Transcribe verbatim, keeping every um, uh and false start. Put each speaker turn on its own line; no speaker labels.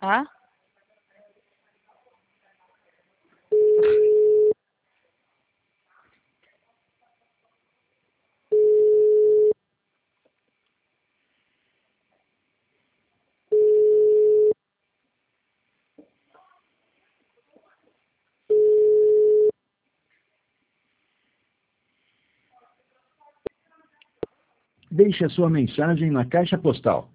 Hã?
Deixe a sua mensagem na caixa postal